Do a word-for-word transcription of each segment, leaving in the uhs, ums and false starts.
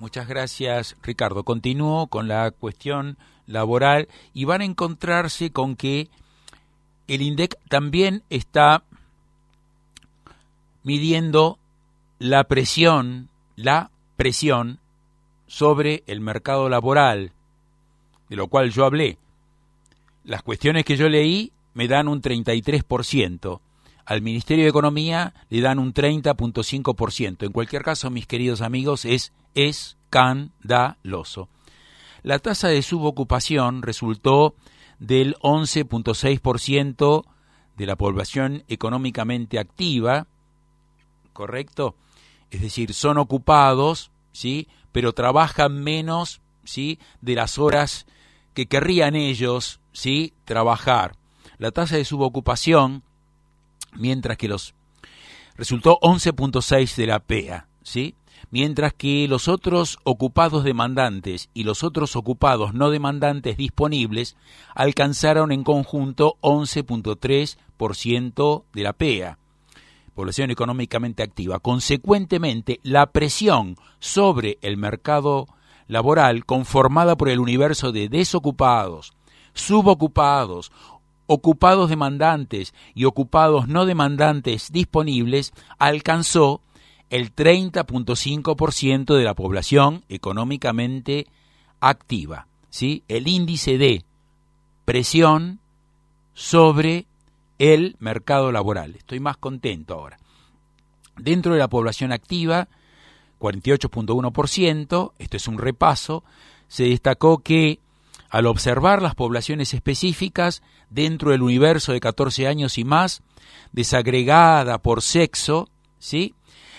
Muchas gracias, Ricardo. Continúo con la cuestión laboral y van a encontrarse con que el INDEC también está midiendo la presión, la presión sobre el mercado laboral, de lo cual yo hablé. Las cuestiones que yo leí me dan un treinta y tres por ciento. Al Ministerio de Economía le dan un treinta punto cinco por ciento. En cualquier caso, mis queridos amigos, es escandaloso. La tasa de subocupación resultó del once punto seis por ciento de la población económicamente activa, ¿correcto? Es decir, son ocupados, ¿sí?, pero trabajan menos, ¿sí?, de las horas que querrían ellos, ¿sí?, trabajar. La tasa de subocupación, mientras que los resultó once punto seis de la P E A, ¿sí?, mientras que los otros ocupados demandantes y los otros ocupados no demandantes disponibles alcanzaron en conjunto once punto tres por ciento de la P E A, población económicamente activa. Consecuentemente, la presión sobre el mercado laboral, conformada por el universo de desocupados, subocupados, ocupados demandantes y ocupados no demandantes disponibles, alcanzó el treinta punto cinco por ciento de la población económicamente activa, ¿sí? El índice de presión sobre el mercado laboral. Estoy más contento ahora. Dentro de la población activa, cuarenta y ocho punto uno por ciento, esto es un repaso, se destacó que al observar las poblaciones específicas dentro del universo de catorce años y más, desagregada por sexo, ¿sí?,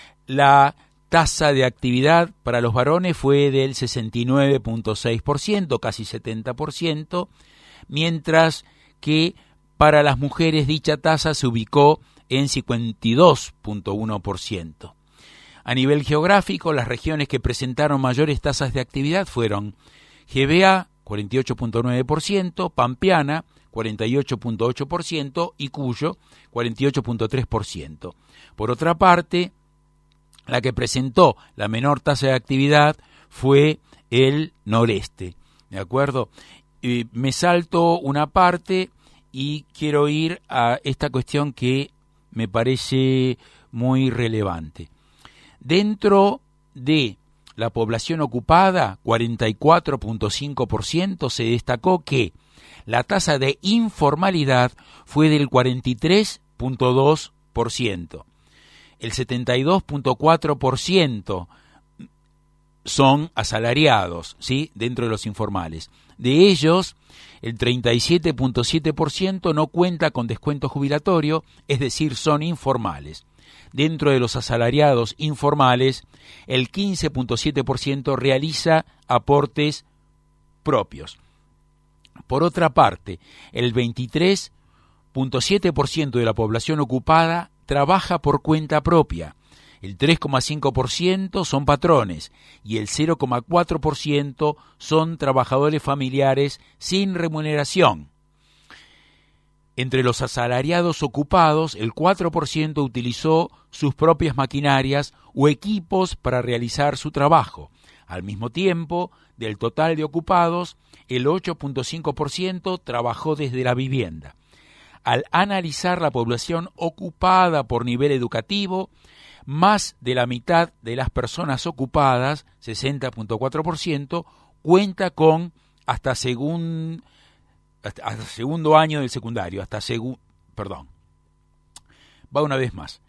la tasa de actividad para los varones fue del sesenta y nueve punto seis por ciento, casi setenta por ciento, mientras que para las mujeres dicha tasa se ubicó en cincuenta y dos punto uno por ciento. A nivel geográfico, las regiones que presentaron mayores tasas de actividad fueron G B A, cuarenta y ocho punto nueve por ciento, Pampeana, cuarenta y ocho punto ocho por ciento y Cuyo, cuarenta y ocho punto tres por ciento. Por otra parte, la que presentó la menor tasa de actividad fue el noreste, ¿de acuerdo? Eh, me salto una parte y quiero ir a esta cuestión que me parece muy relevante. Dentro de la población ocupada, cuarenta y cuatro punto cinco por ciento, se destacó que la tasa de informalidad fue del cuarenta y tres punto dos por ciento. El setenta y dos punto cuatro por ciento son asalariados, ¿sí?, dentro de los informales. De ellos, el treinta y siete punto siete por ciento no cuenta con descuento jubilatorio, es decir, son informales. Dentro de los asalariados informales, el quince punto siete por ciento realiza aportes propios. Por otra parte, el veintitrés punto siete por ciento de la población ocupada trabaja por cuenta propia, el tres coma cinco por ciento son patrones y el cero coma cuatro por ciento son trabajadores familiares sin remuneración. Entre los asalariados ocupados, el cuatro por ciento utilizó sus propias maquinarias o equipos para realizar su trabajo. Al mismo tiempo, del total de ocupados, el ocho punto cinco por ciento trabajó desde la vivienda. Al analizar la población ocupada por nivel educativo, más de la mitad de las personas ocupadas, sesenta punto cuatro por ciento, cuenta con hasta, segun, hasta, hasta segundo año del secundario, hasta segu, perdón. Va una vez más.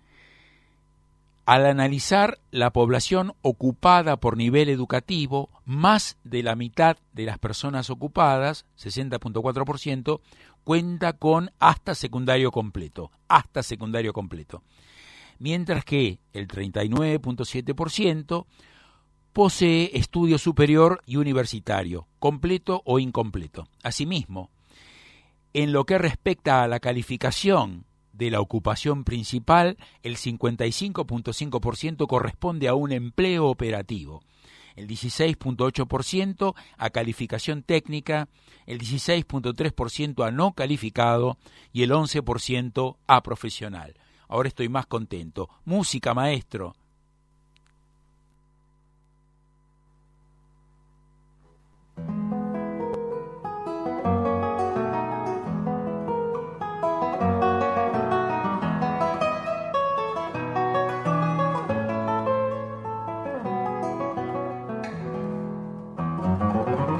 Al analizar la población ocupada por nivel educativo, más de la mitad de las personas ocupadas, sesenta punto cuatro por ciento, cuenta con hasta secundario completo, hasta secundario completo. Mientras que el treinta y nueve punto siete por ciento posee estudio superior y universitario, completo o incompleto. Asimismo, en lo que respecta a la calificación de la ocupación principal, el cincuenta y cinco punto cinco por ciento corresponde a un empleo operativo, el dieciséis punto ocho por ciento a calificación técnica, el dieciséis punto tres por ciento a no calificado y el once por ciento a profesional. Ahora estoy más contento. Música, maestro.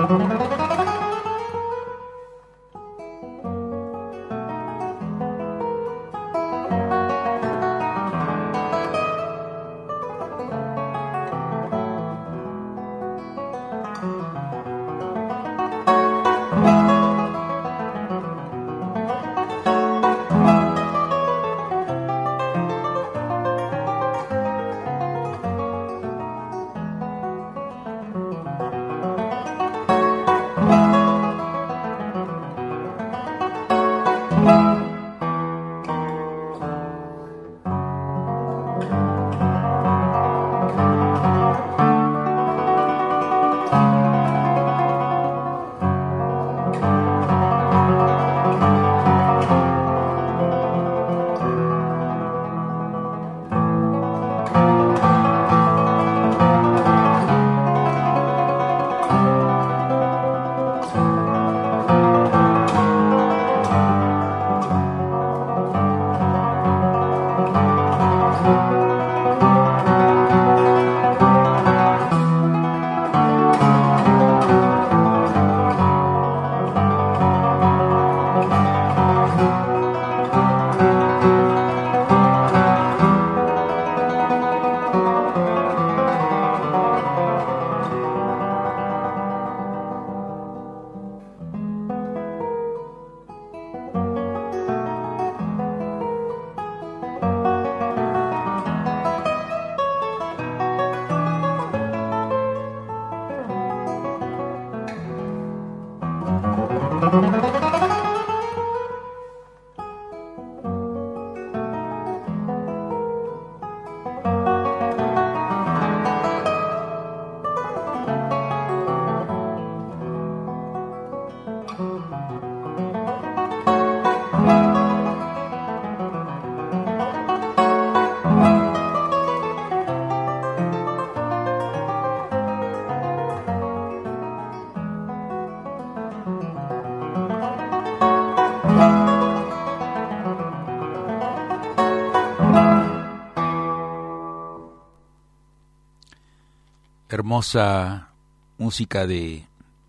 Hermosa música de,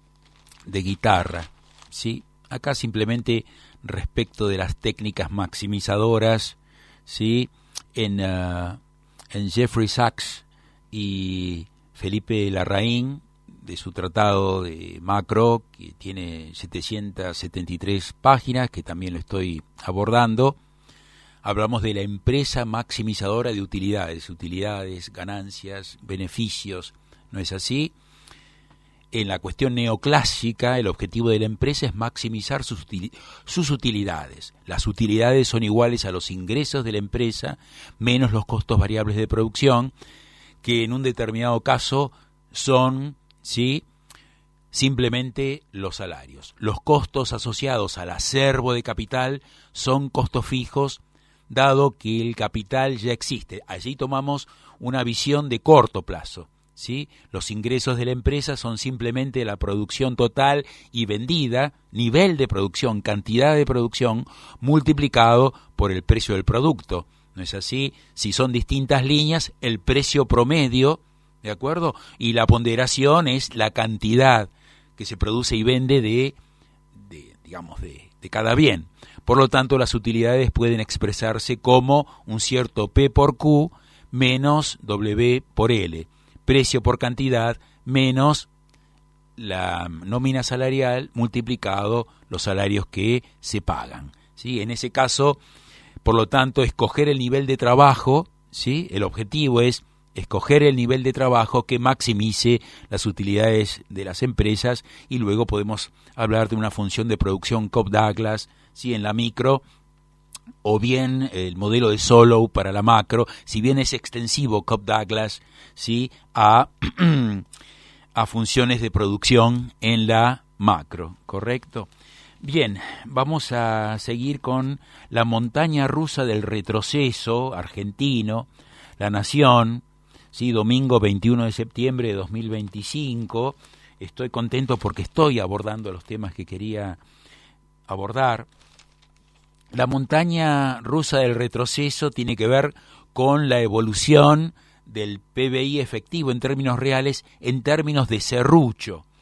de guitarra, ¿sí? Acá simplemente respecto de las técnicas maximizadoras, ¿sí? En, uh, en Jeffrey Sachs y Felipe Larraín, de su tratado de macro, que tiene setecientas setenta y tres páginas, que también lo estoy abordando, hablamos de la empresa maximizadora de utilidades, utilidades, ganancias, beneficios. ¿No es así? En la cuestión neoclásica, el objetivo de la empresa es maximizar sus, sus utilidades. Las utilidades son iguales a los ingresos de la empresa, menos los costos variables de producción, que en un determinado caso son, ¿sí?, simplemente los salarios. Los costos asociados al acervo de capital son costos fijos, dado que el capital ya existe. Allí tomamos una visión de corto plazo. ¿Sí? Los ingresos de la empresa son simplemente la producción total y vendida, nivel de producción, cantidad de producción, multiplicado por el precio del producto. ¿No es así? Si son distintas líneas, el precio promedio, ¿de acuerdo? Y la ponderación es la cantidad que se produce y vende de, de digamos, de, de cada bien. Por lo tanto, las utilidades pueden expresarse como un cierto P por Q menos W por L. Precio por cantidad menos la nómina salarial multiplicado los salarios que se pagan, ¿sí? En ese caso, por lo tanto, escoger el nivel de trabajo, ¿sí? El objetivo es escoger el nivel de trabajo que maximice las utilidades de las empresas, y luego podemos hablar de una función de producción Cobb-Douglas, ¿sí?, en la micro, o bien el modelo de Solow para la macro, si bien es extensivo Cobb-Douglas, ¿sí?, a, a funciones de producción en la macro, ¿correcto? Bien, vamos a seguir con la montaña rusa del retroceso argentino, La Nación, ¿sí?, domingo veintiuno de septiembre de dos mil veinticinco. Estoy contento porque estoy abordando los temas que quería abordar. La montaña rusa del retroceso tiene que ver con la evolución del P B I efectivo en términos reales, en términos de serrucho.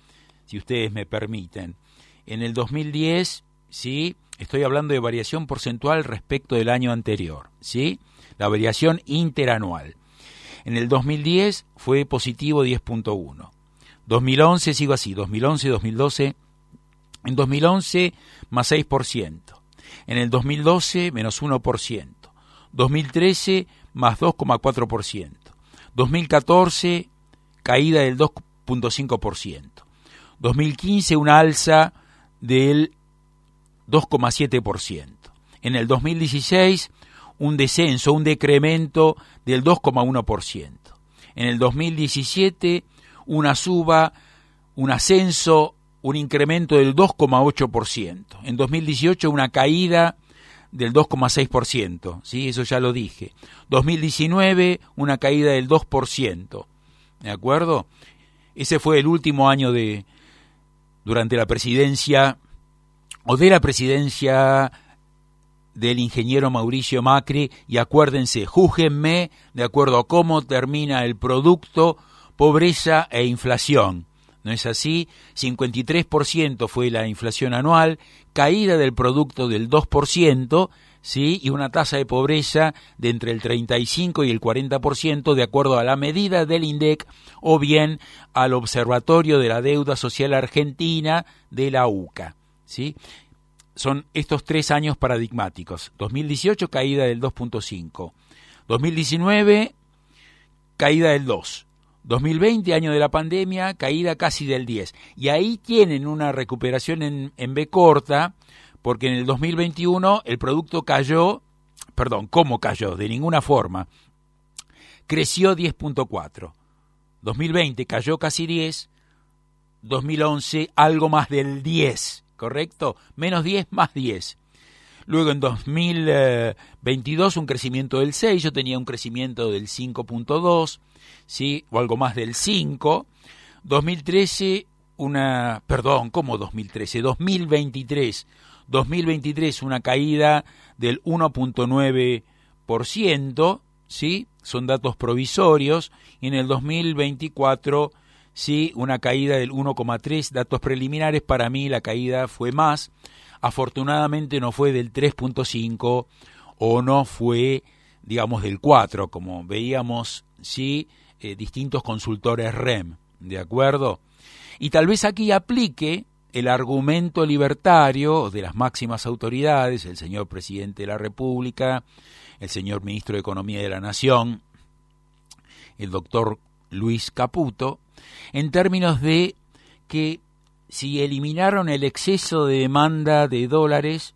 si ustedes me permiten. En el dos mil diez, ¿sí? Estoy hablando de variación porcentual respecto del año anterior, ¿sí? La variación interanual. En el dos mil diez fue positivo diez punto uno. dos mil once sigo así, dos mil once, dos mil doce. En dos mil once más seis por ciento. En el dos mil doce menos uno por ciento. dos mil trece más dos coma cuatro por ciento. dos mil catorce caída del dos punto cinco por ciento. dos mil quince una alza del dos coma siete por ciento. En el dos mil dieciséis un descenso, un decremento del dos coma uno por ciento. En el dos mil diecisiete una suba, un ascenso, un incremento del dos coma ocho por ciento. En dos mil dieciocho una caída del dos coma seis por ciento, ¿sí? Eso ya lo dije. dos mil diecinueve una caída del dos por ciento, ¿de acuerdo? Ese fue el último año de durante la presidencia o de la presidencia del ingeniero Mauricio Macri, y acuérdense, júzguenme de acuerdo a cómo termina el producto, pobreza e inflación. ¿No es así? cincuenta y tres por ciento fue la inflación anual, caída del producto del dos por ciento, ¿sí? Y una tasa de pobreza de entre el treinta y cinco y el cuarenta por ciento de acuerdo a la medida del INDEC o bien al Observatorio de la Deuda Social Argentina de la U C A, ¿sí? Son estos tres años paradigmáticos. dos mil dieciocho caída del dos punto cinco, dos mil diecinueve caída del dos, dos mil veinte, año de la pandemia, caída casi del diez. Y ahí tienen una recuperación en, en B corta, porque en el dos mil veintiuno el producto cayó, perdón, ¿cómo cayó? De ninguna forma. Creció diez punto cuatro. dos mil veinte cayó casi diez, dos mil once algo más del diez, ¿correcto? Menos diez más diez. Luego en dos mil veintidós un crecimiento del seis, yo tenía un crecimiento del cinco punto dos, ¿sí? O algo más del cinco. dos mil trece una, perdón, ¿cómo dos mil trece? dos mil veintitrés. dos mil veintitrés una caída del uno punto nueve por ciento, ¿sí? Son datos provisorios. Y en el dos mil veinticuatro, sí, una caída del uno coma tres, datos preliminares. Para mí la caída fue más. Afortunadamente no fue del tres punto cinco o no fue, digamos, del cuatro, como veíamos, sí, eh, distintos consultores R E M, ¿de acuerdo? Y tal vez aquí aplique el argumento libertario de las máximas autoridades, el señor presidente de la República, el señor ministro de Economía de la Nación, el doctor Luis Caputo, en términos de que si eliminaron el exceso de demanda de dólares,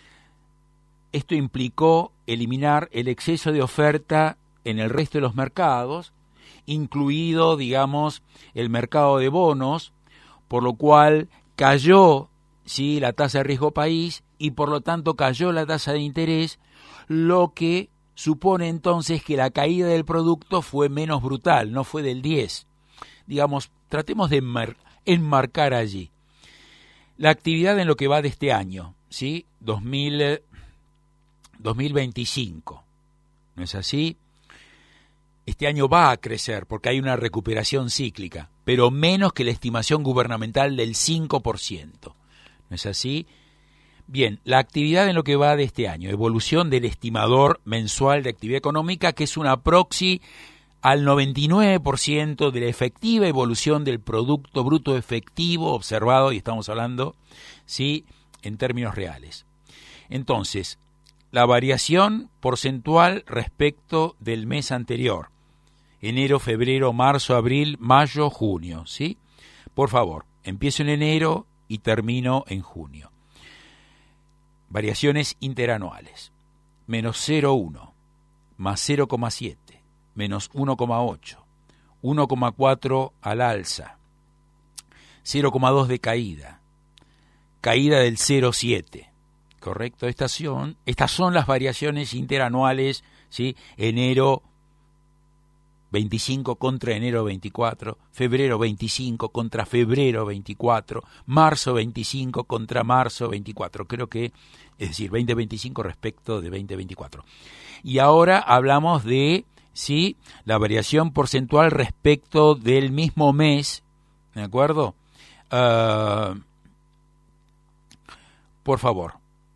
esto implicó eliminar el exceso de oferta en el resto de los mercados, incluido, digamos, el mercado de bonos, por lo cual cayó, sí, la tasa de riesgo país y por lo tanto cayó la tasa de interés, lo que supone entonces que la caída del producto fue menos brutal, no fue del diez. Digamos, tratemos de enmarcar allí la actividad en lo que va de este año, ¿sí? dos mil, dos mil veinticinco, ¿no es así? Este año va a crecer porque hay una recuperación cíclica, pero menos que la estimación gubernamental del cinco por ciento, ¿no es así? Bien, la actividad en lo que va de este año, evolución del estimador mensual de actividad económica, que es una proxy al noventa y nueve por ciento de la efectiva evolución del Producto Bruto Efectivo observado, y estamos hablando, sí, en términos reales. Entonces, la variación porcentual respecto del mes anterior, enero, febrero, marzo, abril, mayo, junio, ¿sí? Por favor, empiezo en enero y termino en junio. Variaciones interanuales, menos cero coma uno, más cero coma siete, menos uno coma ocho, uno coma cuatro al alza, cero coma dos de caída, caída del cero coma siete, ¿correcto? Estas son, estas son las variaciones interanuales, ¿sí? Enero veinticinco contra enero veinticuatro, febrero veinticinco contra febrero veinticuatro, marzo veinticinco contra marzo veinticuatro, creo que, es decir, veinte veinticinco respecto de veinte veinticuatro. Y ahora hablamos de, sí, la variación porcentual respecto del mismo mes, ¿de acuerdo? Uh, por favor,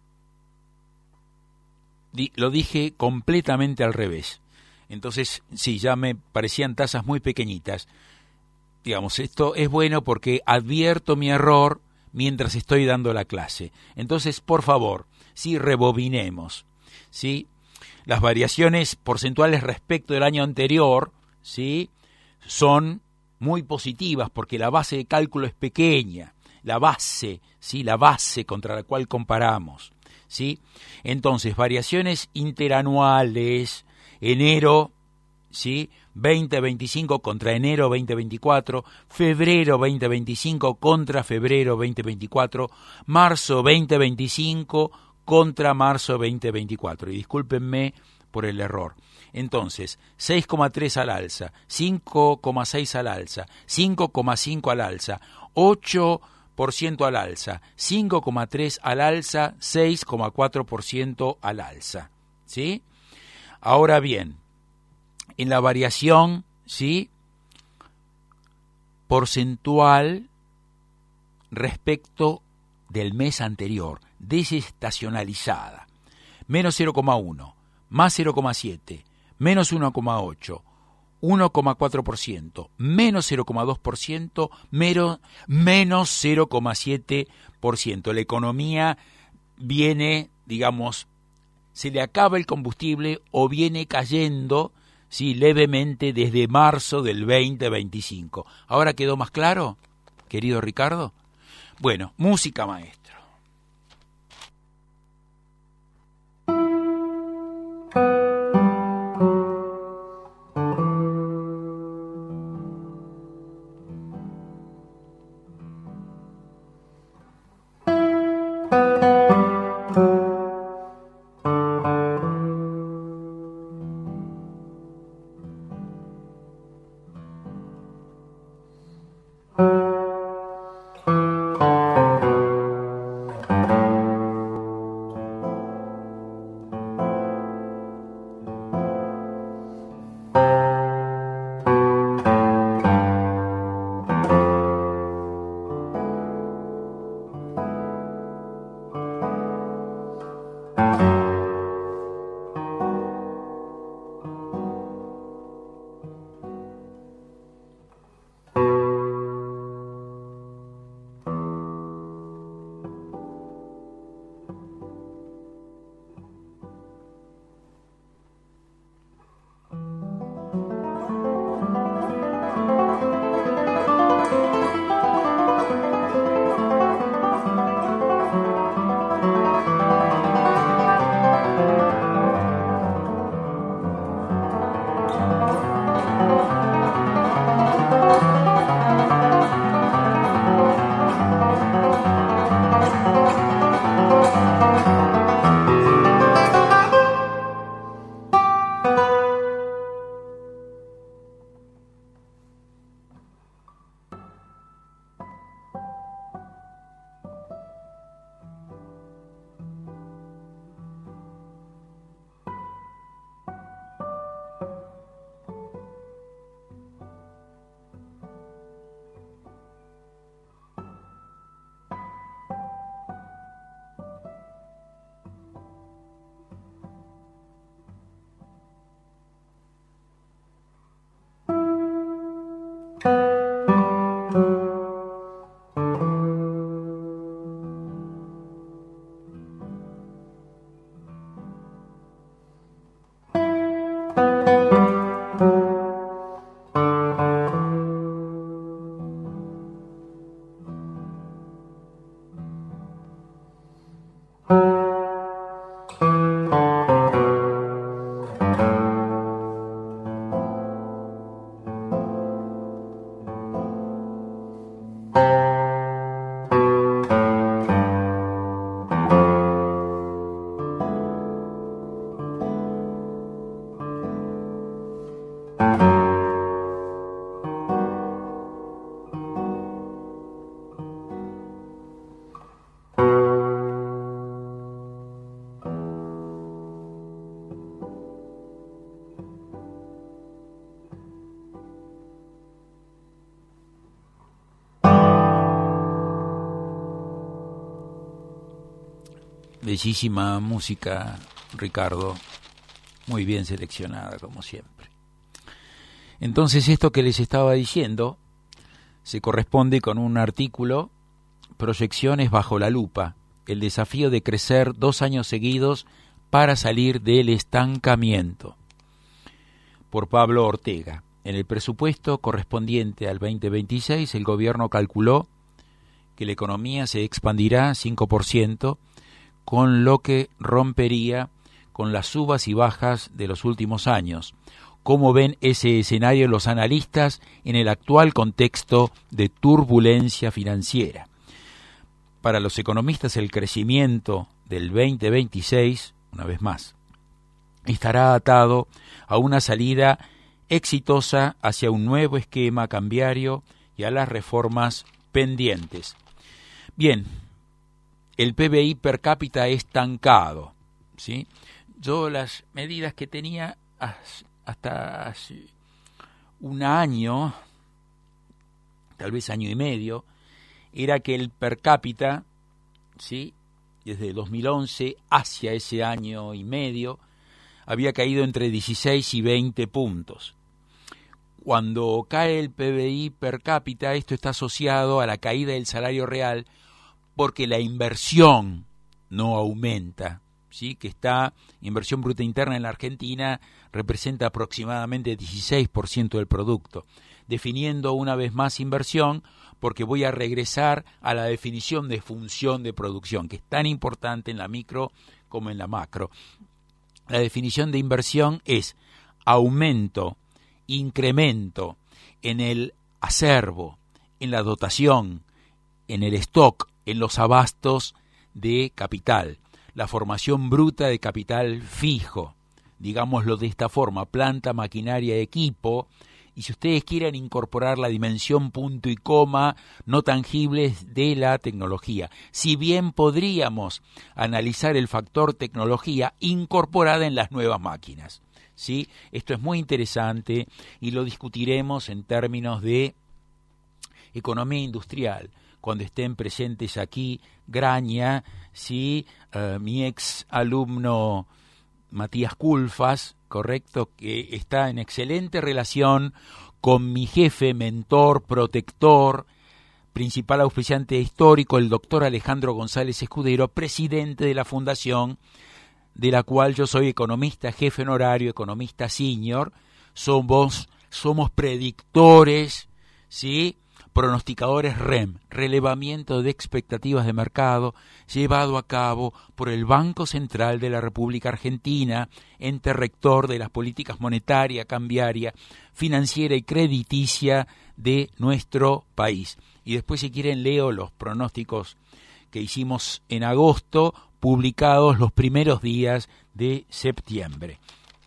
Di, lo dije completamente al revés. Entonces, sí, ya me parecían tazas muy pequeñitas. Digamos, esto es bueno porque advierto mi error mientras estoy dando la clase. Entonces, por favor, sí, rebobinemos, ¿sí? Las variaciones porcentuales respecto del año anterior, ¿sí?, son muy positivas porque la base de cálculo es pequeña, la base, ¿sí?, la base contra la cual comparamos, ¿sí? Entonces, variaciones interanuales, enero, ¿sí?, veinte veinticinco contra enero veinte veinticuatro, febrero veinte veinticinco contra febrero veinte veinticuatro, marzo veinte veinticinco contra marzo veinte veinticuatro. Y discúlpenme por el error. Entonces, seis coma tres al alza, cinco coma seis al alza, cinco coma cinco al alza, ocho por ciento al alza, cinco coma tres al alza, seis coma cuatro por ciento al alza, ¿sí? Ahora bien, en la variación, ¿sí?, porcentual respecto del mes anterior, desestacionalizada, menos cero coma uno, más cero coma siete, menos uno coma ocho, uno coma cuatro por ciento, menos cero coma dos por ciento, menos, menos cero coma siete por ciento. La economía viene, digamos, se le acaba el combustible o viene cayendo, sí, levemente desde marzo del veinte veinticinco. ¿Ahora quedó más claro, querido Ricardo? Bueno, música, maestro. Bellísima música, Ricardo, muy bien seleccionada como siempre. Entonces esto que les estaba diciendo se corresponde con un artículo, Proyecciones bajo la lupa, el desafío de crecer dos años seguidos para salir del estancamiento, por Pablo Ortega. En el presupuesto correspondiente al veinte veintiséis, el gobierno calculó que la economía se expandirá cinco por ciento, con lo que rompería con las subas y bajas de los últimos años. ¿Cómo ven ese escenario los analistas en el actual contexto de turbulencia financiera? Para los economistas, el crecimiento del veinte veintiséis, una vez más, estará atado a una salida exitosa hacia un nuevo esquema cambiario y a las reformas pendientes. Bien, el P B I per cápita estancado, ¿sí? Yo las medidas que tenía hasta hace un año, tal vez año y medio, era que el per cápita, ¿sí?, desde dos mil once hacia ese año y medio, había caído entre dieciséis y veinte puntos. Cuando cae el P B I per cápita, esto está asociado a la caída del salario real, porque la inversión no aumenta, ¿sí? Que está, inversión bruta interna en la Argentina representa aproximadamente dieciséis por ciento del producto, definiendo una vez más inversión, porque voy a regresar a la definición de función de producción, que es tan importante en la micro como en la macro. La definición de inversión es aumento, incremento en el acervo, en la dotación, en el stock, en los abastos de capital, la formación bruta de capital fijo, digámoslo de esta forma, planta, maquinaria, equipo, y si ustedes quieren incorporar la dimensión punto y coma no tangibles de la tecnología, si bien podríamos analizar el factor tecnología incorporada en las nuevas máquinas, ¿sí? Esto es muy interesante y lo discutiremos en términos de economía industrial, cuando estén presentes aquí Graña, ¿sí? Uh, mi ex alumno Matías Culfas, correcto, que está en excelente relación con mi jefe, mentor, protector, principal auspiciante histórico, el doctor Alejandro González Escudero, presidente de la fundación, de la cual yo soy economista, jefe honorario, economista senior. Somos, somos predictores, ¿sí?, pronosticadores R E M, relevamiento de expectativas de mercado, llevado a cabo por el Banco Central de la República Argentina, ente rector de las políticas monetaria, cambiaria, financiera y crediticia de nuestro país. Y después, si quieren, leo los pronósticos que hicimos en agosto, publicados los primeros días de septiembre.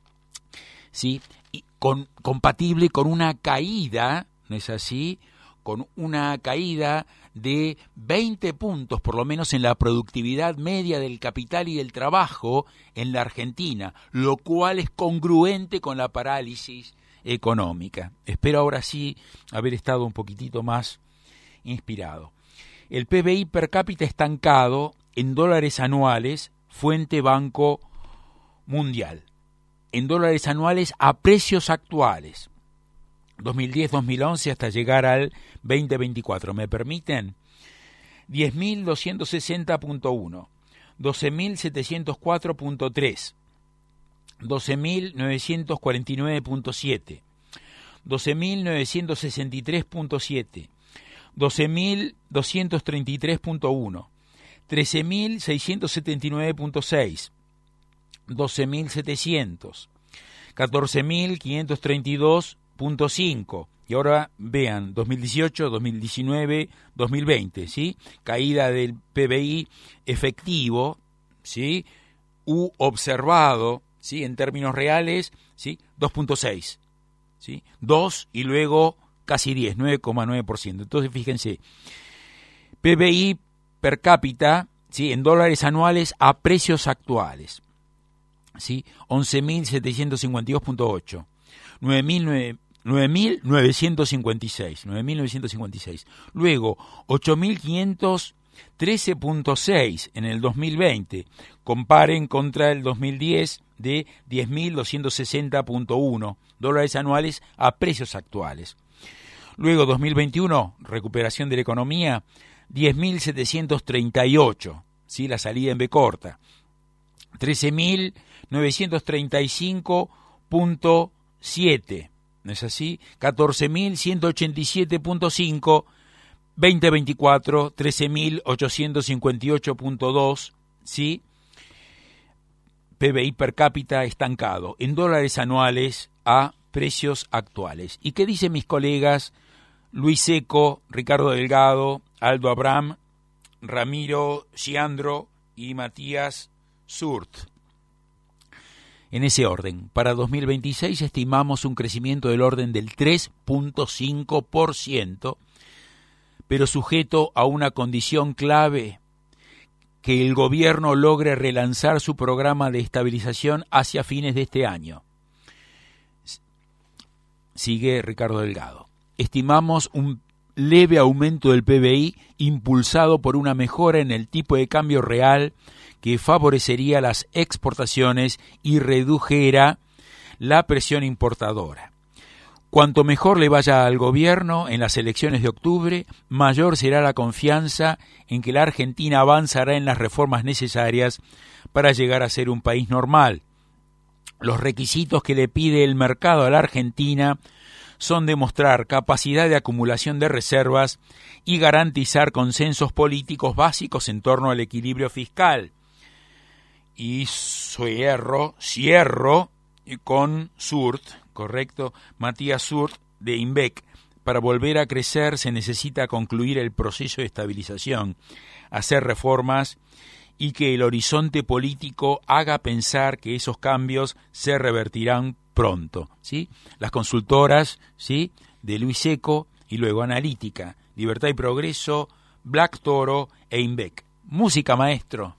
¿Sí? Y con, compatible con una caída, ¿no es así?, con una caída de veinte puntos, por lo menos en la productividad media del capital y del trabajo en la Argentina, lo cual es congruente con la parálisis económica. Espero ahora sí haber estado un poquitito más inspirado. El P B I per cápita estancado en dólares anuales, fuente Banco Mundial, en dólares anuales a precios actuales, dos mil diez dos mil once hasta llegar al veinte veinticuatro. ¿Me permiten? diez mil doscientos sesenta punto uno, doce mil setecientos cuatro punto tres, doce mil novecientos cuarenta y nueve punto siete, doce mil novecientos sesenta y tres punto siete, doce mil doscientos treinta y tres punto uno, trece mil seiscientos setenta y nueve punto seis, doce mil setecientos, catorce mil quinientos treinta y dos punto cinco, y ahora vean, dos mil dieciocho, dos mil diecinueve, dos mil veinte, ¿sí? Caída del P B I efectivo, ¿sí?, u observado, ¿sí?, en términos reales, ¿sí?, dos punto seis, ¿sí?, dos y luego casi diez, nueve coma nueve por ciento. Entonces, fíjense, P B I per cápita, ¿sí?, en dólares anuales a precios actuales, ¿sí?, once mil setecientos cincuenta y dos punto ocho, nueve mil novecientos cincuenta y seis, nueve mil novecientos cincuenta y seis. Luego, ocho mil quinientos trece punto seis en el dos mil veinte. Comparen contra el dos mil diez de diez mil doscientos sesenta punto uno dólares anuales a precios actuales. Luego dos mil veintiuno, recuperación de la economía, diez mil setecientos treinta y ocho, ¿sí? La salida en B corta. trece mil novecientos treinta y cinco punto siete, ¿no es así? catorce mil ciento ochenta y siete punto cinco, veinte veinticuatro, trece mil ochocientos cincuenta y ocho punto dos, ¿sí? P B I per cápita estancado en dólares anuales a precios actuales. ¿Y qué dicen mis colegas Luis Seco, Ricardo Delgado, Aldo Abraham, Ramiro Giandro y Matías Surt? En ese orden, para dos mil veintiséis estimamos un crecimiento del orden del tres punto cinco por ciento, pero sujeto a una condición clave: que el gobierno logre relanzar su programa de estabilización hacia fines de este año. Sigue Ricardo Delgado. Estimamos un leve aumento del P B I impulsado por una mejora en el tipo de cambio real que favorecería las exportaciones y redujera la presión importadora. Cuanto mejor le vaya al gobierno en las elecciones de octubre, mayor será la confianza en que la Argentina avanzará en las reformas necesarias para llegar a ser un país normal. Los requisitos que le pide el mercado a la Argentina son demostrar capacidad de acumulación de reservas y garantizar consensos políticos básicos en torno al equilibrio fiscal. Y cierro, cierro con Surt, correcto, Matías Surt de INVEC. Para volver a crecer se necesita concluir el proceso de estabilización, hacer reformas y que el horizonte político haga pensar que esos cambios se revertirán pronto, ¿sí? Las consultoras, ¿sí?, de Luis Seco y luego Analítica, Libertad y Progreso, Black Toro e INVEC. Música, maestro.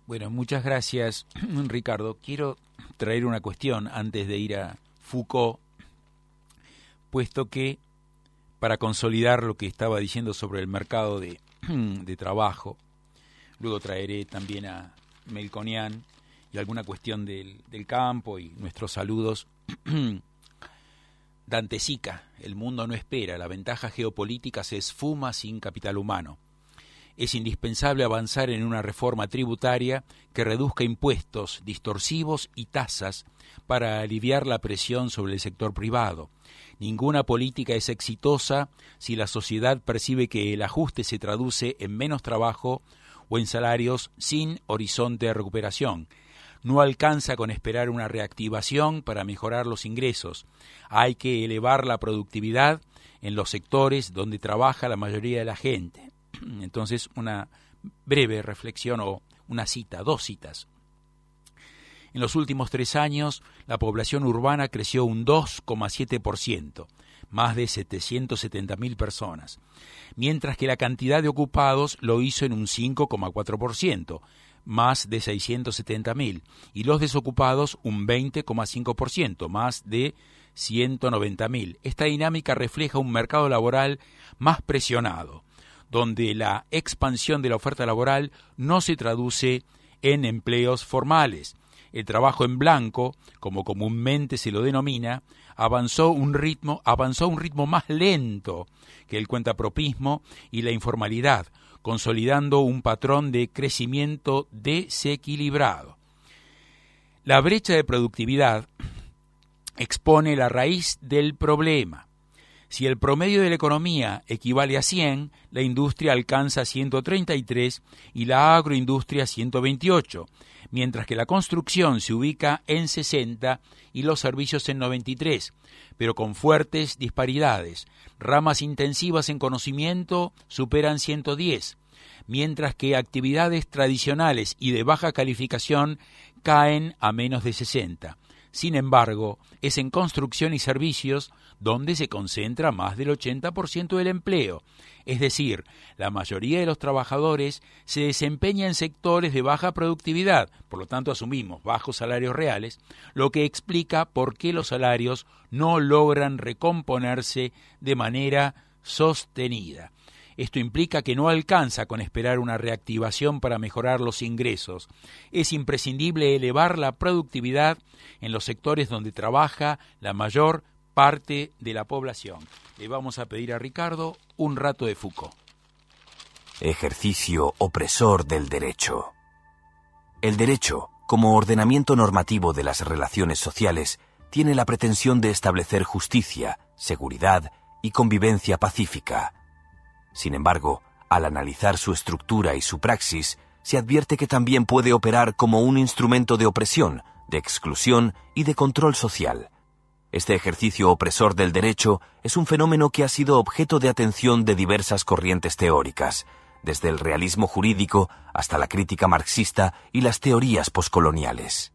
Bueno, muchas gracias, Ricardo. Quiero traer una cuestión antes de ir a Foucault, puesto que para consolidar lo que estaba diciendo sobre el mercado de, de trabajo, luego traeré también a Melconian y alguna cuestión del, del campo y nuestros saludos. Dante Sica, el mundo no espera, la ventaja geopolítica se esfuma sin capital humano. Es indispensable avanzar en una reforma tributaria que reduzca impuestos distorsivos y tasas para aliviar la presión sobre el sector privado. Ninguna política es exitosa si la sociedad percibe que el ajuste se traduce en menos trabajo o en salarios sin horizonte de recuperación. No alcanza con esperar una reactivación para mejorar los ingresos. Hay que elevar la productividad en los sectores donde trabaja la mayoría de la gente. Entonces, una breve reflexión o una cita, dos citas. En los últimos tres años, la población urbana creció un dos coma siete por ciento, más de setecientos setenta mil personas, mientras que la cantidad de ocupados lo hizo en un cinco coma cuatro por ciento, más de seiscientos setenta mil, y los desocupados un veinte coma cinco por ciento, más de ciento noventa mil. Esta dinámica refleja un mercado laboral más presionado, donde la expansión de la oferta laboral no se traduce en empleos formales. El trabajo en blanco, como comúnmente se lo denomina, avanzó un ritmo, avanzó a un ritmo más lento que el cuentapropismo y la informalidad, consolidando un patrón de crecimiento desequilibrado. La brecha de productividad expone la raíz del problema. Si el promedio de la economía equivale a cien, la industria alcanza ciento treinta y tres y la agroindustria ciento veintiocho, mientras que la construcción se ubica en sesenta y los servicios en noventa y tres, pero con fuertes disparidades. Ramas intensivas en conocimiento superan ciento diez, mientras que actividades tradicionales y de baja calificación caen a menos de sesenta. Sin embargo, es en construcción y servicios donde se concentra más del ochenta por ciento del empleo. Es decir, la mayoría de los trabajadores se desempeña en sectores de baja productividad, por lo tanto asumimos bajos salarios reales, lo que explica por qué los salarios no logran recomponerse de manera sostenida. Esto implica que no alcanza con esperar una reactivación para mejorar los ingresos. Es imprescindible elevar la productividad en los sectores donde trabaja la mayor parte de la población. Le vamos a pedir a Ricardo un rato de Foucault. Ejercicio opresor del derecho. El derecho, como ordenamiento normativo de las relaciones sociales, tiene la pretensión de establecer justicia, seguridad y convivencia pacífica. Sin embargo, al analizar su estructura y su praxis, se advierte que también puede operar como un instrumento de opresión, de exclusión y de control social. Este ejercicio opresor del derecho es un fenómeno que ha sido objeto de atención de diversas corrientes teóricas, desde el realismo jurídico hasta la crítica marxista y las teorías poscoloniales.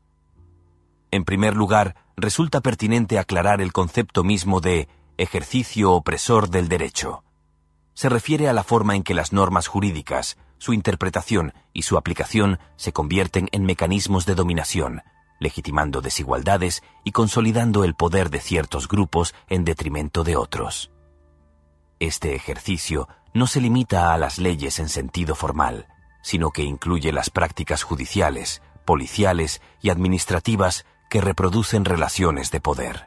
En primer lugar, resulta pertinente aclarar el concepto mismo de ejercicio opresor del derecho. Se refiere a la forma en que las normas jurídicas, su interpretación y su aplicación se convierten en mecanismos de dominación, legitimando desigualdades y consolidando el poder de ciertos grupos en detrimento de otros. Este ejercicio no se limita a las leyes en sentido formal, sino que incluye las prácticas judiciales, policiales y administrativas que reproducen relaciones de poder.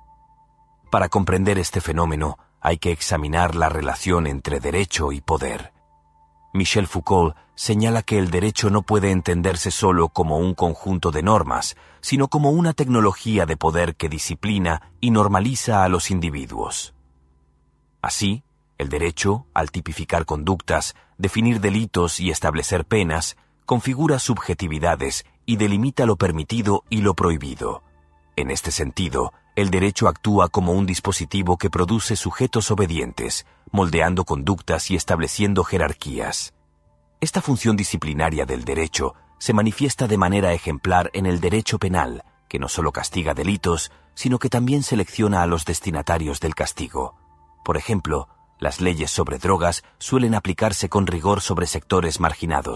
Para comprender este fenómeno, hay que examinar la relación entre derecho y poder. Michel Foucault señala que el derecho no puede entenderse solo como un conjunto de normas, sino como una tecnología de poder que disciplina y normaliza a los individuos. Así, el derecho, al tipificar conductas, definir delitos y establecer penas, configura subjetividades y delimita lo permitido y lo prohibido. En este sentido, el derecho actúa como un dispositivo que produce sujetos obedientes, moldeando conductas y estableciendo jerarquías. Esta función disciplinaria del derecho se manifiesta de manera ejemplar en el derecho penal, que no solo castiga delitos, sino que también selecciona a los destinatarios del castigo. Por ejemplo, las leyes sobre drogas suelen aplicarse con rigor sobre sectores marginados,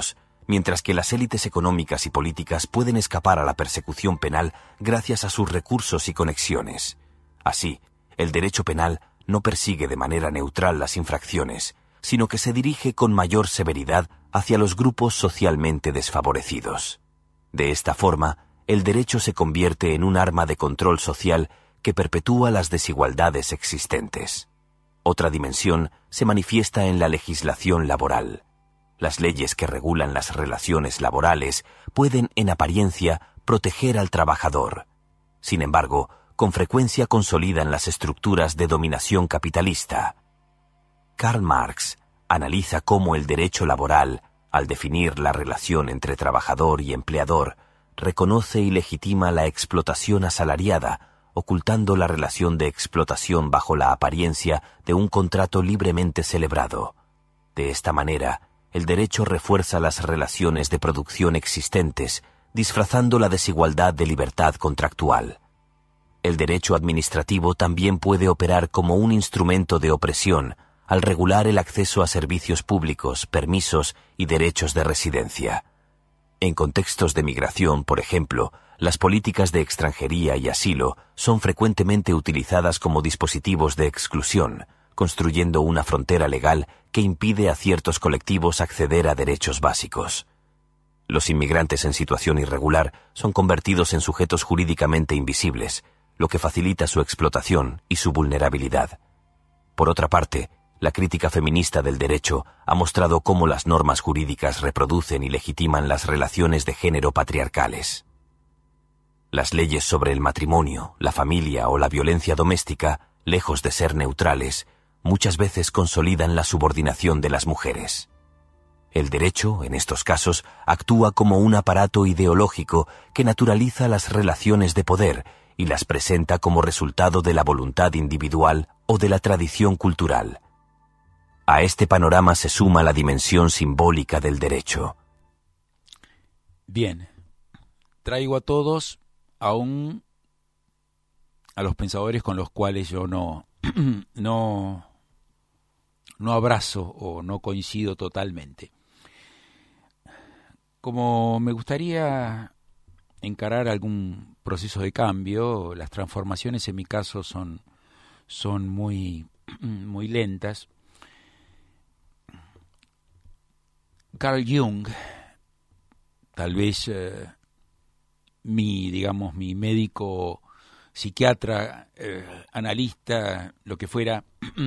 mientras que las élites económicas y políticas pueden escapar a la persecución penal gracias a sus recursos y conexiones. Así, el derecho penal no persigue de manera neutral las infracciones, sino que se dirige con mayor severidad hacia los grupos socialmente desfavorecidos. De esta forma, el derecho se convierte en un arma de control social que perpetúa las desigualdades existentes. Otra dimensión se manifiesta en la legislación laboral. Las leyes que regulan las relaciones laborales pueden, en apariencia, proteger al trabajador. Sin embargo, con frecuencia consolidan las estructuras de dominación capitalista. Karl Marx analiza cómo el derecho laboral, al definir la relación entre trabajador y empleador, reconoce y legitima la explotación asalariada, ocultando la relación de explotación bajo la apariencia de un contrato libremente celebrado. De esta manera, el derecho refuerza las relaciones de producción existentes, disfrazando la desigualdad de libertad contractual. El derecho administrativo también puede operar como un instrumento de opresión al regular el acceso a servicios públicos, permisos y derechos de residencia. En contextos de migración, por ejemplo, las políticas de extranjería y asilo son frecuentemente utilizadas como dispositivos de exclusión, construyendo una frontera legal que impide a ciertos colectivos acceder a derechos básicos. Los inmigrantes en situación irregular son convertidos en sujetos jurídicamente invisibles, lo que facilita su explotación y su vulnerabilidad. Por otra parte, la crítica feminista del derecho ha mostrado cómo las normas jurídicas reproducen y legitiman las relaciones de género patriarcales. Las leyes sobre el matrimonio, la familia o la violencia doméstica, lejos de ser neutrales, muchas veces consolidan la subordinación de las mujeres. El derecho, en estos casos, actúa como un aparato ideológico que naturaliza las relaciones de poder y las presenta como resultado de la voluntad individual o de la tradición cultural. A este panorama se suma la dimensión simbólica del derecho. Bien, traigo a todos aún a los pensadores con los cuales yo no, no, no abrazo o no coincido totalmente. Como me gustaría encarar algún proceso de cambio, las transformaciones en mi caso son, son muy, muy lentas. Carl Jung, tal vez eh, mi, digamos, mi médico, psiquiatra, eh, analista, lo que fuera,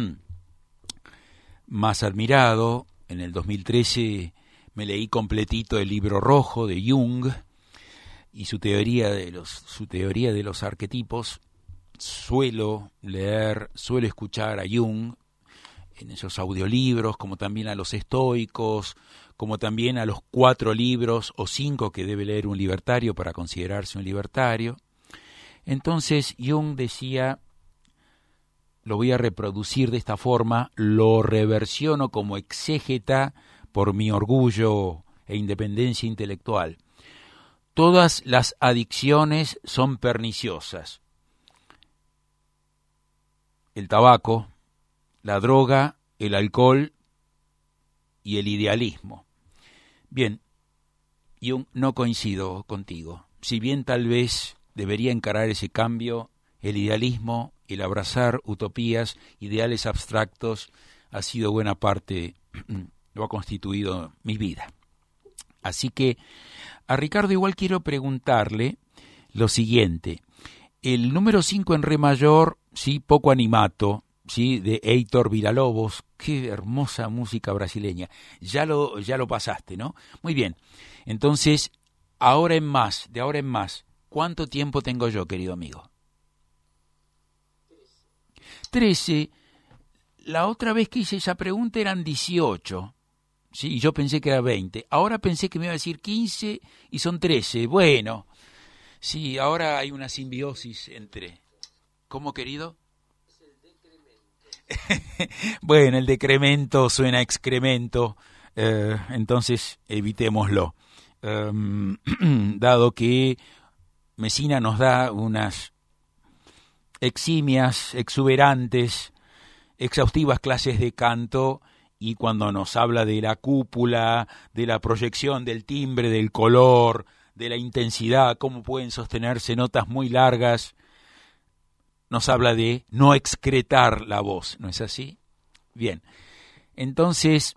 más admirado. En el dos mil trece me leí completito el libro rojo de Jung y su teoría de los, su teoría de los arquetipos. Suelo leer, suelo escuchar a Jung en esos audiolibros, como también a los estoicos, como también a los cuatro libros o cinco que debe leer un libertario para considerarse un libertario. Entonces Jung decía, lo voy a reproducir de esta forma, lo reversiono como exégeta por mi orgullo e independencia intelectual. Todas las adicciones son perniciosas. El tabaco, la droga, el alcohol y el idealismo. Bien, yo no coincido contigo. Si bien tal vez debería encarar ese cambio, el idealismo, el abrazar utopías, ideales abstractos, ha sido buena parte, lo ha constituido mi vida. Así que a Ricardo igual quiero preguntarle lo siguiente. El número cinco en re mayor, sí, poco animato, sí, de Heitor Villa-Lobos, qué hermosa música brasileña. Ya lo, ya lo pasaste, ¿no? Muy bien. Entonces, ahora en más, de ahora en más, ¿cuánto tiempo tengo yo, querido amigo? Trece. La otra vez que hice esa pregunta eran dieciocho. Sí, y yo pensé que era veinte. Ahora pensé que me iba a decir quince y son trece. Bueno, sí, ahora hay una simbiosis entre... ¿Cómo, querido? Bueno, el decremento suena a excremento, eh, entonces evitémoslo. Um, dado que Messina nos da unas eximias, exuberantes, exhaustivas clases de canto y cuando nos habla de la cúpula, de la proyección, del timbre, del color, de la intensidad, cómo pueden sostenerse notas muy largas, nos habla de no excretar la voz, ¿no es así? Bien, entonces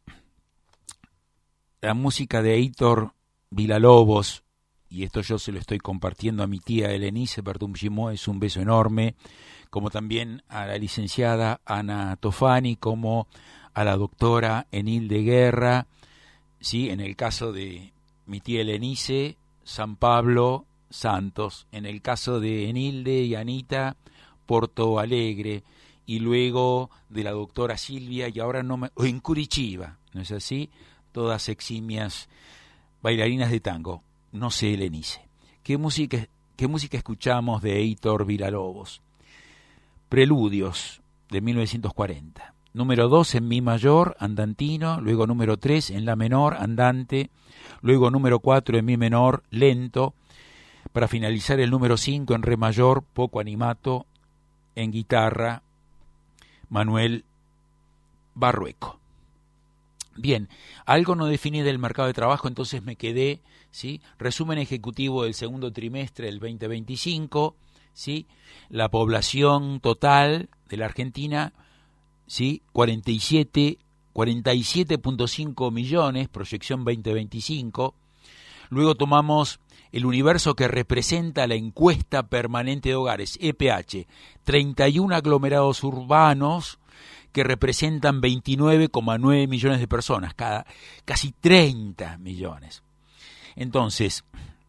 la música de Heitor Villa-Lobos, y esto yo se lo estoy compartiendo a mi tía Elenice Bertum-Gimó, es un beso enorme, como también a la licenciada Ana Tofani, como a la doctora Enilde Guerra, ¿sí? En el caso de mi tía Elenice, San Pablo Santos, en el caso de Enilde y Anita, Porto Alegre, y luego de la doctora Silvia, y ahora no me... o en Curitiba, ¿no es así? Todas eximias bailarinas de tango. No sé, Elenice. ¿Qué música, qué música escuchamos de Heitor Villa-Lobos? Preludios, de mil novecientos cuarenta. Número dos en mi mayor, andantino, luego número tres en la menor, andante, luego número cuatro en mi menor, lento, para finalizar el número cinco en re mayor, poco animato, en guitarra, Manuel Barrueco. Bien, algo no definí del mercado de trabajo, entonces me quedé, ¿sí? Resumen ejecutivo del segundo trimestre del veinte veinticinco, ¿sí? La población total de la Argentina, ¿sí? cuarenta y siete punto cinco millones, proyección veinte veinticinco. Luego tomamos el universo que representa la encuesta permanente de hogares, E P H, treinta y uno aglomerados urbanos que representan veintinueve coma nueve millones de personas, cada, casi treinta millones. Entonces,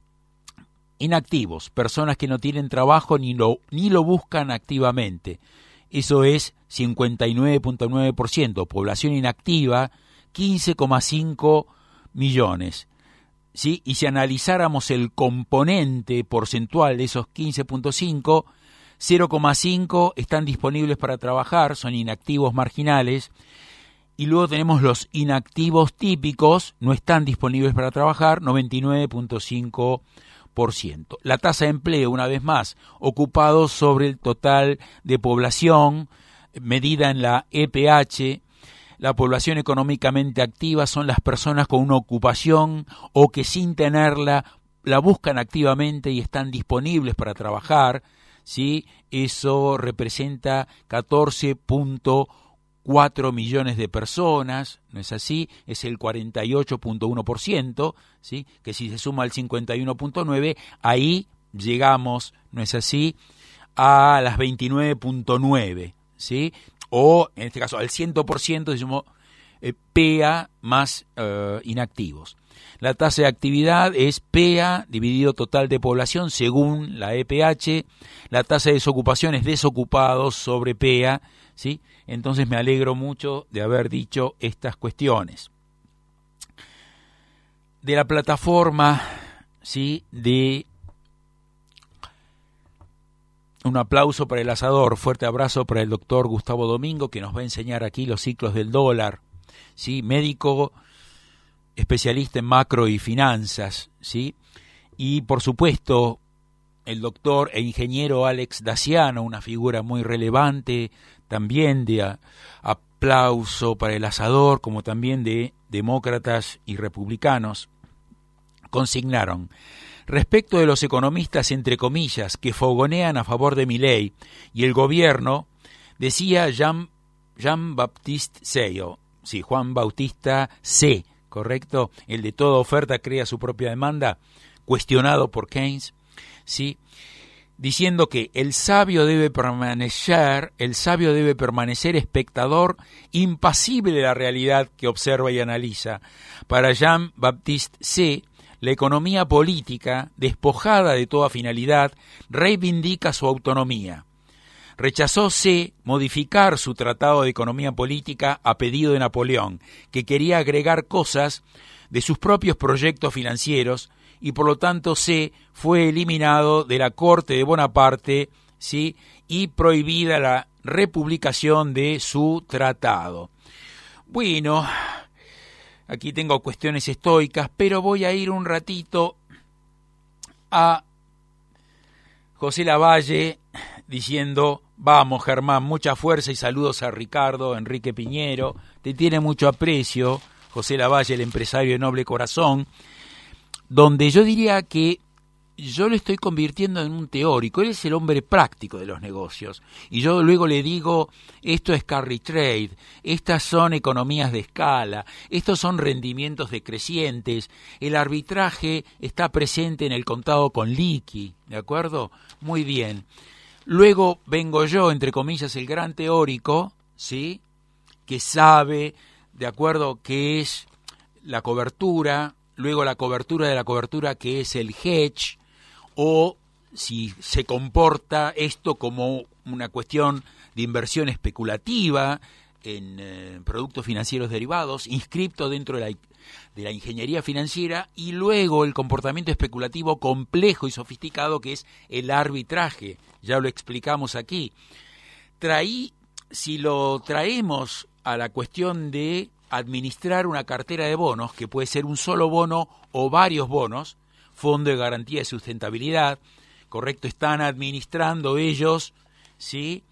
inactivos, personas que no tienen trabajo ni lo, ni lo buscan activamente. Eso es cincuenta y nueve punto nueve por ciento. Población inactiva, quince coma cinco millones. ¿Sí? Y si analizáramos el componente porcentual de esos quince punto cinco, cero coma cinco están disponibles para trabajar, son inactivos marginales. Y luego tenemos los inactivos típicos, no están disponibles para trabajar, noventa y nueve punto cinco por ciento. La tasa de empleo, una vez más, ocupados sobre el total de población, medida en la E P H. La población económicamente activa son las personas con una ocupación o que sin tenerla la buscan activamente y están disponibles para trabajar, ¿sí? Eso representa catorce punto cuatro millones de personas, ¿no es así? Es el cuarenta y ocho punto uno por ciento, ¿sí? Que si se suma al cincuenta y uno punto nueve, ahí llegamos, ¿no es así?, a las veintinueve punto nueve, ¿sí? O, en este caso, al cien por ciento, se llamó eh, P A más eh, inactivos. La tasa de actividad es P A dividido total de población según la E P H. La tasa de desocupación es desocupados sobre P A, ¿sí? Entonces me alegro mucho de haber dicho estas cuestiones. De la plataforma, ¿sí?, de... Un aplauso para el asador, fuerte abrazo para el doctor Gustavo Domingo, que nos va a enseñar aquí los ciclos del dólar, ¿sí? Médico, especialista en macro y finanzas, ¿sí? Y por supuesto, el doctor e ingeniero Alex Daciano, una figura muy relevante, también de a, aplauso para el asador, como también de demócratas y republicanos, consignaron: respecto de los economistas, entre comillas, que fogonean a favor de Milei y el gobierno, decía Jean, Jean-Baptiste Say, sí, Juan Bautista C., ¿correcto? El de toda oferta crea su propia demanda, cuestionado por Keynes, ¿sí?, diciendo que el sabio debe permanecer, el sabio debe permanecer espectador impasible de la realidad que observa y analiza. Para Jean-Baptiste C., la economía política, despojada de toda finalidad, reivindica su autonomía. Rechazó C. modificar su tratado de economía política a pedido de Napoleón, que quería agregar cosas de sus propios proyectos financieros, y por lo tanto C. fue eliminado de la corte de Bonaparte, ¿sí?, y prohibida la republicación de su tratado. Bueno, aquí tengo cuestiones estoicas, pero voy a ir un ratito a José Lavalle diciendo: Vamos, Germán, mucha fuerza y saludos a Ricardo, Enrique Piñero. Te tiene mucho aprecio, José Lavalle, el empresario de noble corazón, donde yo diría que yo lo estoy convirtiendo en un teórico. Él es el hombre práctico de los negocios. Y yo luego le digo, esto es carry trade, estas son economías de escala, estos son rendimientos decrecientes, el arbitraje está presente en el contado con liqui, ¿de acuerdo? Muy bien. Luego vengo yo, entre comillas, el gran teórico, ¿sí?, que sabe, de acuerdo, qué es la cobertura, luego la cobertura de la cobertura, que es el hedge, o si se comporta esto como una cuestión de inversión especulativa en eh, productos financieros derivados, inscripto dentro de la, de la ingeniería financiera, y luego el comportamiento especulativo complejo y sofisticado, que es el arbitraje. Ya lo explicamos aquí. Traí, si lo traemos a la cuestión de administrar una cartera de bonos, que puede ser un solo bono o varios bonos, Fondo de Garantía de Sustentabilidad, correcto, están administrando ellos, ¿sí?,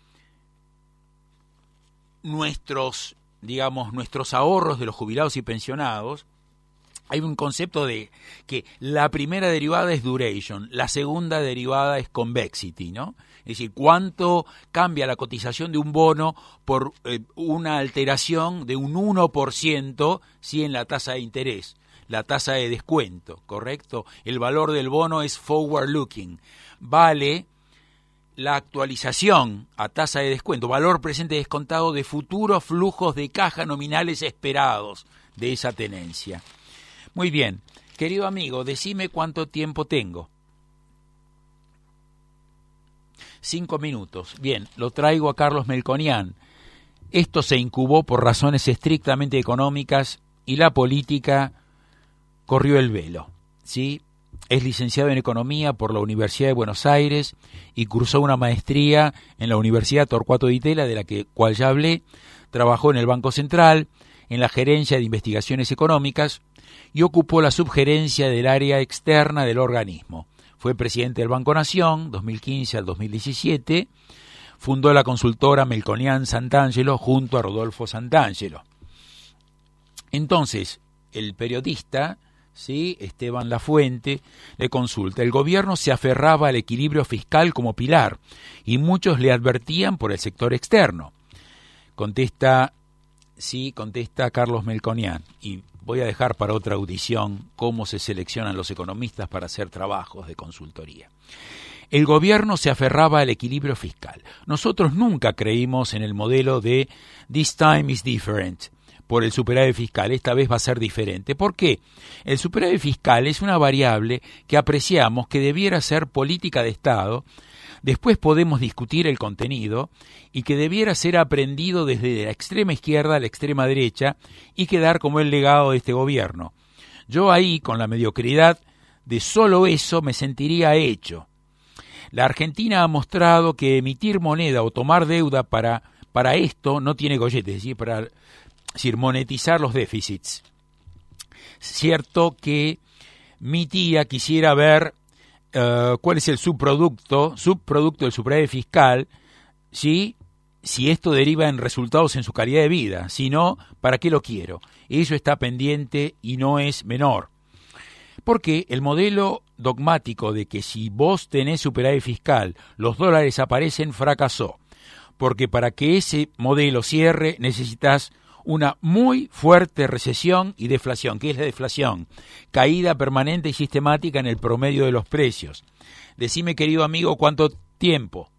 nuestros, digamos, nuestros ahorros de los jubilados y pensionados. Hay un concepto de que la primera derivada es duration, la segunda derivada es convexity, ¿no? Es decir, cuánto cambia la cotización de un bono por eh, una alteración de un uno por ciento, ¿sí?, en la tasa de interés, la tasa de descuento, ¿correcto? El valor del bono es forward looking, vale la actualización a tasa de descuento, valor presente descontado de futuros flujos de caja nominales esperados de esa tenencia. Muy bien, querido amigo, decime cuánto tiempo tengo. Cinco minutos. Bien, lo traigo a Carlos Melconian. Esto se incubó por razones estrictamente económicas y la política corrió el velo, ¿sí? Es licenciado en Economía por la Universidad de Buenos Aires y cursó una maestría en la Universidad Torcuato Di Tella, de la que, cual ya hablé. Trabajó en el Banco Central, en la Gerencia de Investigaciones Económicas y ocupó la subgerencia del área externa del organismo. Fue presidente del Banco Nación, dos mil quince al dos mil diecisiete. Fundó la consultora Melconian Santangelo junto a Rodolfo Santangelo. Entonces, el periodista, ¿sí?, Esteban Lafuente, le consulta. El gobierno se aferraba al equilibrio fiscal como pilar y muchos le advertían por el sector externo. Contesta, sí, contesta Carlos Melconian, y voy a dejar para otra audición cómo se seleccionan los economistas para hacer trabajos de consultoría. El gobierno se aferraba al equilibrio fiscal. Nosotros nunca creímos en el modelo de "this time is different", por el superávit fiscal, esta vez va a ser diferente. ¿Por qué? El superávit fiscal es una variable que apreciamos que debiera ser política de Estado, después podemos discutir el contenido, y que debiera ser aprendido desde la extrema izquierda a la extrema derecha y quedar como el legado de este gobierno. Yo ahí, con la mediocridad de solo eso, me sentiría hecho. La Argentina ha mostrado que emitir moneda o tomar deuda para, para esto no tiene gollete, es decir, para es decir, monetizar los déficits. Cierto que mi tía quisiera ver uh, cuál es el subproducto, subproducto del superávit fiscal, ¿sí?, si esto deriva en resultados en su calidad de vida. Si no, ¿para qué lo quiero? Eso está pendiente y no es menor. Porque el modelo dogmático de que si vos tenés superávit fiscal, los dólares aparecen, fracasó. Porque para que ese modelo cierre necesitas una muy fuerte recesión y deflación. ¿Qué es la deflación? Caída permanente y sistemática en el promedio de los precios. Decime, querido amigo, ¿cuánto tiempo?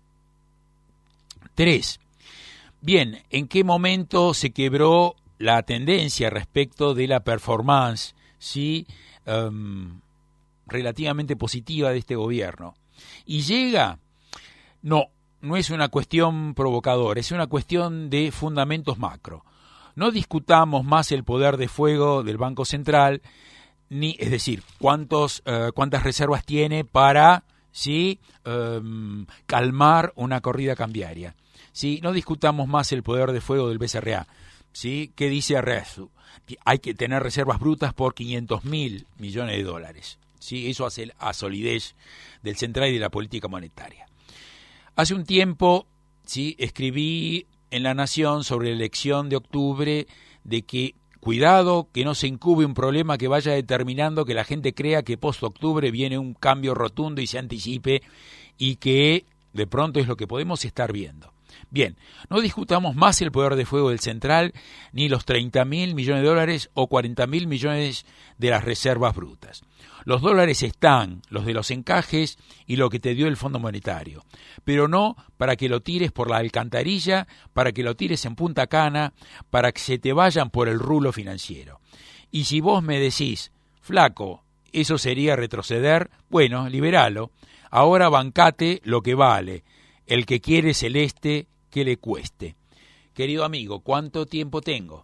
Tres. Bien, ¿en qué momento se quebró la tendencia respecto de la performance, sí, um, relativamente positiva de este gobierno? ¿Y llega? No, no es una cuestión provocadora, es una cuestión de fundamentos macro. No discutamos más el poder de fuego del Banco Central, ni, es decir, cuántos, uh, cuántas reservas tiene para, sí, um, calmar una corrida cambiaria. Sí, no discutamos más el poder de fuego del B C R A. ¿Sí? ¿Qué dice Arrezu? Hay que tener reservas brutas por quinientos mil millones de dólares. ¿Sí? Eso hace la solidez del central y de la política monetaria. Hace un tiempo ¿sí? Escribí en La Nación sobre la elección de octubre de que cuidado que no se incube un problema que vaya determinando que la gente crea que post-octubre viene un cambio rotundo y se anticipe, y que de pronto es lo que podemos estar viendo. Bien, no discutamos más el poder de fuego del Central, ni los treinta mil millones de dólares o cuarenta mil millones de las reservas brutas. Los dólares están, los de los encajes y lo que te dio el Fondo Monetario, pero no para que lo tires por la alcantarilla, para que lo tires en Punta Cana, para que se te vayan por el rulo financiero. Y si vos me decís, flaco, eso sería retroceder, bueno, liberalo, ahora bancate lo que vale, el que quiere celeste que le cueste. Querido amigo, ¿cuánto tiempo tengo?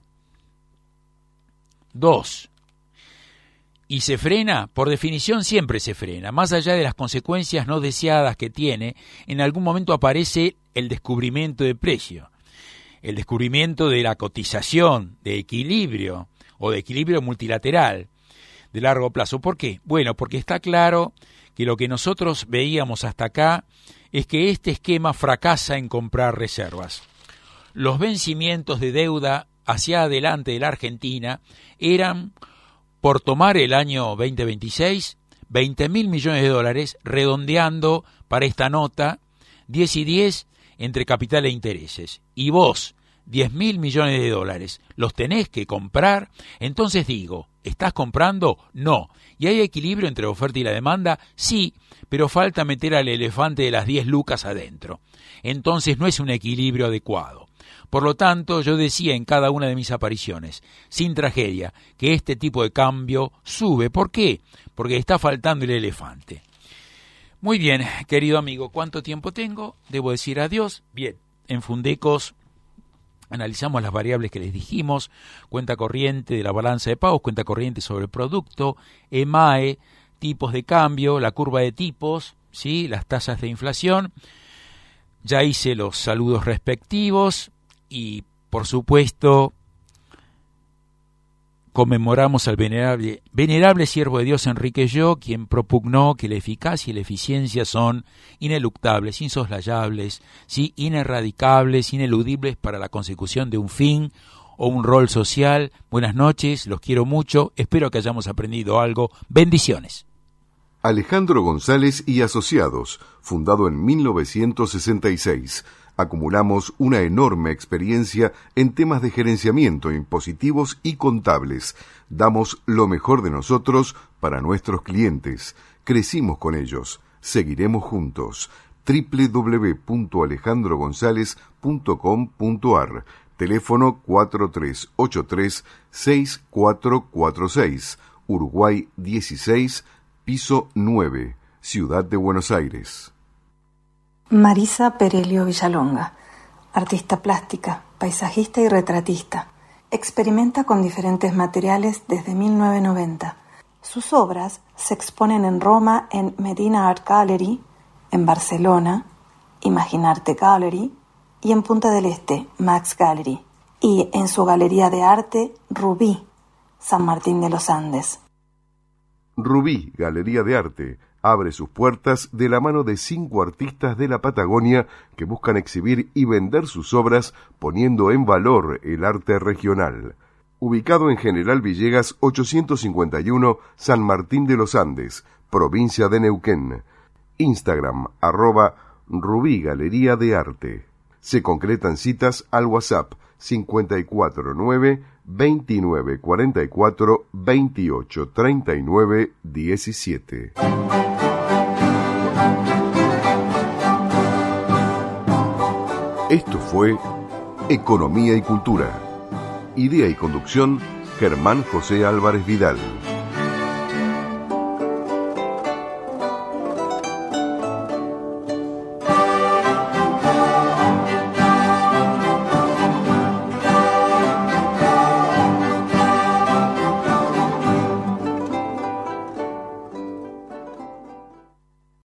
Dos. ¿Y se frena? Por definición siempre se frena. Más allá de las consecuencias no deseadas que tiene, en algún momento aparece el descubrimiento de precio, el descubrimiento de la cotización, de equilibrio o de equilibrio multilateral de largo plazo. ¿Por qué? Bueno, porque está claro que lo que nosotros veíamos hasta acá es que este esquema fracasa en comprar reservas. Los vencimientos de deuda hacia adelante de la Argentina eran, por tomar el año veinte veintiséis, veinte mil millones de dólares, redondeando para esta nota diez y diez entre capital e intereses. Y vos, diez mil millones de dólares, ¿los tenés que comprar? Entonces digo, ¿estás comprando? No. ¿Y hay equilibrio entre la oferta y la demanda? Sí, pero falta meter al elefante de las diez lucas adentro. Entonces no es un equilibrio adecuado. Por lo tanto, yo decía en cada una de mis apariciones, sin tragedia, que este tipo de cambio sube. ¿Por qué? Porque está faltando el elefante. Muy bien, querido amigo, ¿cuánto tiempo tengo? ¿Debo decir adiós? Bien, en Fundecos analizamos las variables que les dijimos: cuenta corriente de la balanza de pagos, cuenta corriente sobre el producto, E M A E, tipos de cambio, la curva de tipos, ¿sí? Las tasas de inflación. Ya hice los saludos respectivos y, por supuesto, conmemoramos al venerable, venerable siervo de Dios Enrique Yo, quien propugnó que la eficacia y la eficiencia son ineluctables, insoslayables, ¿sí? Inerradicables, ineludibles para la consecución de un fin o un rol social. Buenas noches, los quiero mucho, espero que hayamos aprendido algo. Bendiciones. Alejandro González y Asociados, fundado en mil novecientos sesenta y seis. Acumulamos una enorme experiencia en temas de gerenciamiento, impositivos y contables. Damos lo mejor de nosotros para nuestros clientes. Crecimos con ellos. Seguiremos juntos. doble u doble u doble u punto alejandro gonzález punto com punto a r. Teléfono cuatro tres ocho tres seis cuatro cuatro seis. Uruguay dieciséis, piso nueve. Ciudad de Buenos Aires. Marisa Perelio Villalonga, artista plástica, paisajista y retratista. Experimenta con diferentes materiales desde mil novecientos noventa. Sus obras se exponen en Roma en Medina Art Gallery, en Barcelona, Imaginarte Gallery, y en Punta del Este, Max Gallery, y en su galería de arte Rubí, San Martín de los Andes. Rubí, Galería de Arte, abre sus puertas de la mano de cinco artistas de la Patagonia que buscan exhibir y vender sus obras poniendo en valor el arte regional. Ubicado en General Villegas ochocientos cincuenta y uno, San Martín de los Andes, provincia de Neuquén. Instagram, arroba Rubí Galería de Arte. Se concretan citas al WhatsApp cincuenta y cuatro nueve, veintinueve cuarenta y cuatro, veintiocho treinta y nueve diecisiete. Esto fue Economía y Cultura. Idea y conducción, Germán José Álvarez Vidal.